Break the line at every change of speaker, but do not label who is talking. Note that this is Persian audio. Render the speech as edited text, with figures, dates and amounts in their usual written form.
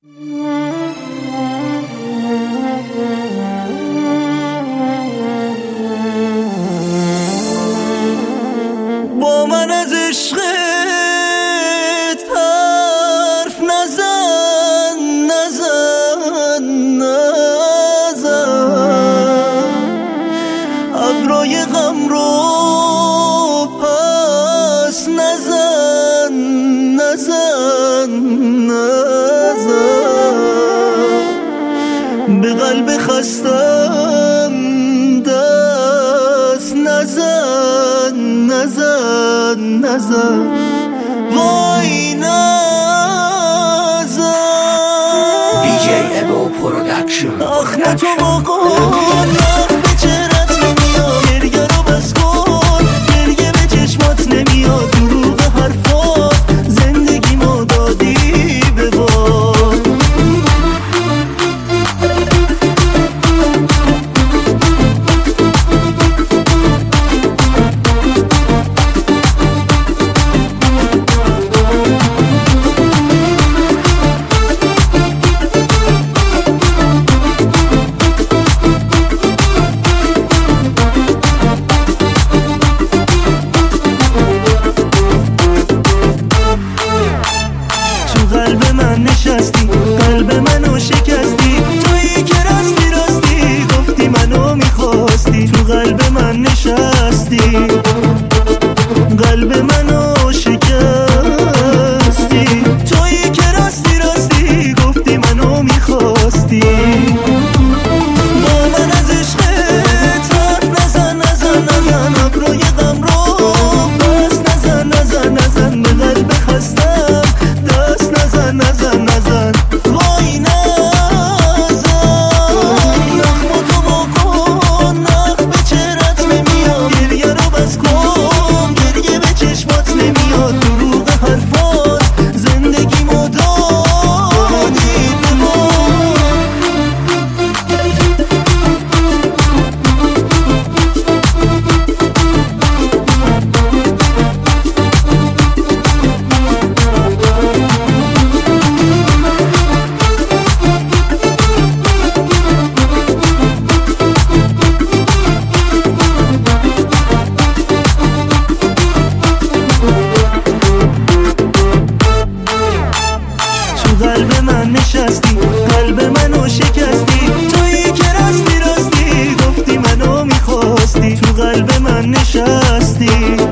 با من از عشقت حرف نزن ابروی غم رو پس نزن به قلب خستم دست نزن وای نزن.
DJ Ebo Production.
آخ نه تو واقعا به چهرت نمیاد، گریه رو بس کن، گریه به چشمات نمیاد، دروغ حرفات زندگی ما دادی به باد. قلب من نشستی، قلب منو شکستی، تویی که راستی گفتی منو میخواستی. تو قلب من نشستی، قلب منو شکستی، تویی که راستی گفتی منو میخواستی. با من از عشقت حرف نزن ابروی غم رو پس نزن به قلب خستم دست نزن وای نزن. نخماتو بکن، نخ به چهرت نمیاد، گریه رو بس کن، گریه به چشمات نمیاد، دروغ حرفات زندگی ما دادی به ما. قلب من نشستی، قلب منو شکستی، تویی که راستی گفتی منو میخواستی. تو قلب من نشستی،